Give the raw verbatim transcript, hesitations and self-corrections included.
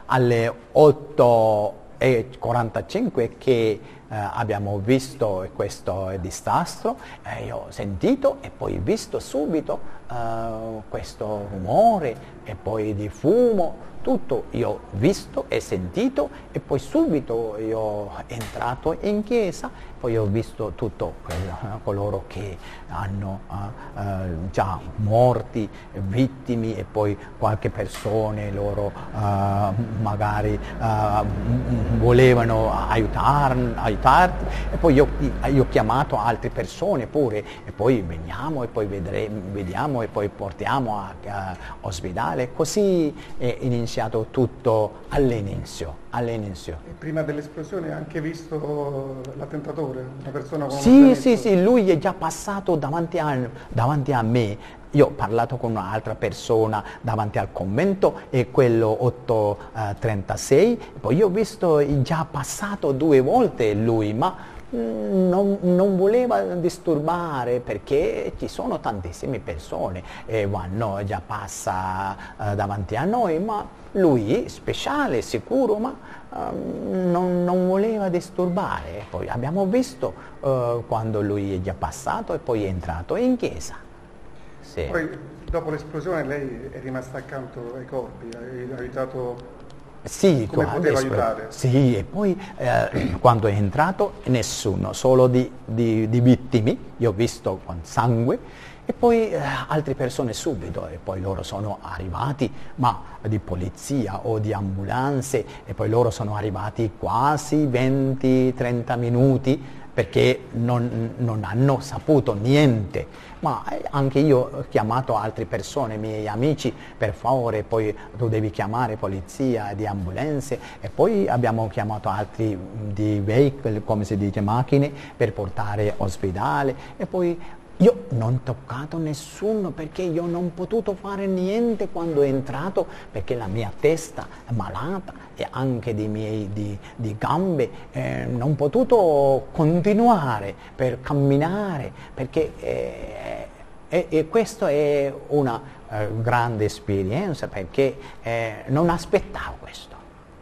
alle otto e quarantacinque che eh, abbiamo visto questo disastro, eh, io ho sentito e poi visto subito eh, questo rumore e poi di fumo, tutto io ho visto e sentito e poi subito io ho entrato in chiesa, poi ho visto tutto quello, eh, coloro che hanno eh, eh, già morti, vittime e poi qualche persone loro eh, magari eh, volevano aiutar, aiutarti e poi io, io ho chiamato altre persone pure e poi veniamo e poi vedremo, vediamo e poi portiamo all'ospedale, così è iniziato tutto all'inizio. all'inizio. E prima dell'esplosione hai anche visto l'attentatore, una persona con sì, uno sì, sì, lui è già passato davanti a, davanti a me. Io ho parlato con un'altra persona davanti al convento, è quello otto trentasei, poi io ho visto già passato due volte lui, ma Non, non voleva disturbare perché ci sono tantissime persone e vanno già passa uh, davanti a noi, ma lui speciale, sicuro, ma uh, non, non voleva disturbare. Poi abbiamo visto uh, quando lui è già passato e poi è entrato in chiesa. Sì. Poi dopo l'esplosione lei è rimasta accanto ai corpi, ha aiutato. Sì, come poteva aiutare? Sì, e poi eh, quando è entrato nessuno, solo di, di, di vittime, io ho visto con sangue, e poi eh, altre persone subito, e poi loro sono arrivati, ma di polizia o di ambulanze, e poi loro sono arrivati quasi venti trenta minuti, perché non, non hanno saputo niente. Ma anche io ho chiamato altre persone, miei amici, per favore, poi tu devi chiamare polizia, di ambulanze, e poi abbiamo chiamato altri di veicoli, come si dice, macchine, per portare all'ospedale, e poi io non ho toccato nessuno perché io non ho potuto fare niente quando è entrato, perché la mia testa è malata e anche di miei di, di gambe, eh, non ho potuto continuare per camminare perché eh, e, e questa è una eh, grande esperienza perché eh, non aspettavo questo.